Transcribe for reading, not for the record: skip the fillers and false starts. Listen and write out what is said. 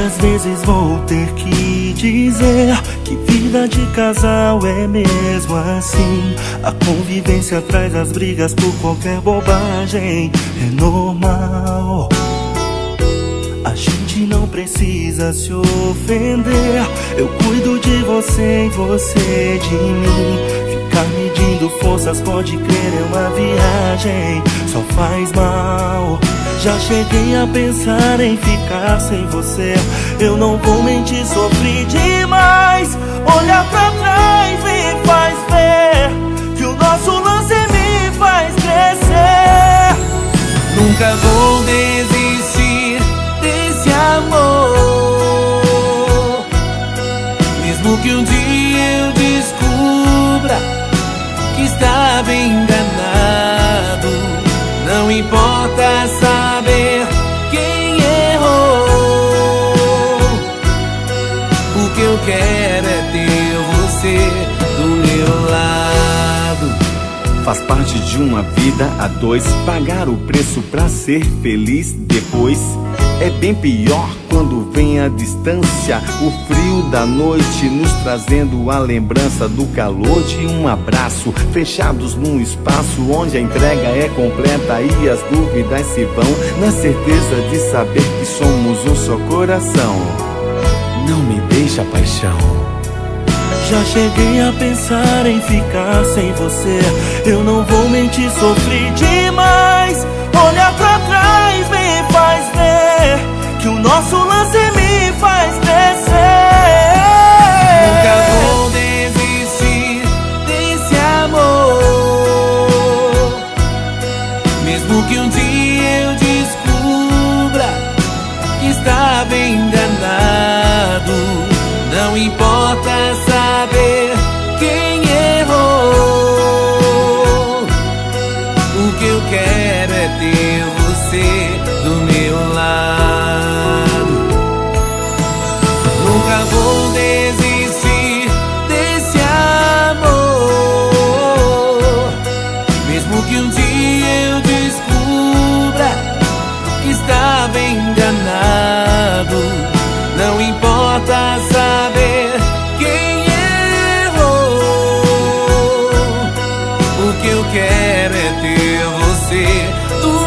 Quantas vezes vou ter que dizer que vida de casal é mesmo assim? A convivência traz as brigas por qualquer bobagem, é normal. A gente não precisa se ofender. Eu cuido de você e você de mim. Ficar medindo forças, pode crer, é uma viagem, só faz mal. Já cheguei a pensar em ficar sem você. Eu não vou mentir, sofri demais. Olha pra trás e faz ver que o nosso lance me faz crescer. Nunca vou desistir desse amor, mesmo que um dia eu descubra que estava enganado. Não importa saber quem errou, o que eu quero é ter você do meu lado. Faz parte de uma vida a dois, pagar o preço pra ser feliz depois. É bem pior quando vem a distância, o frio da noite nos trazendo a lembrança do calor de um abraço, fechados num espaço onde a entrega é completa e as dúvidas se vão, na certeza de saber que somos um só coração. Não me deixa, paixão. Já cheguei a pensar em ficar sem você. Eu não vou mentir, sofri demais. Olha pra trás, me faz ver que o nosso lance me faz crescer. Nunca vou desistir desse amor, mesmo que um dia eu descubra que estava enganado. Não importa saber quem errou, o que eu quero é ter você do meu lado. Nunca vou desistir desse amor, mesmo que um dia eu descubra que estava enganado. Não importa saber quem errou, o que eu quero é ter você do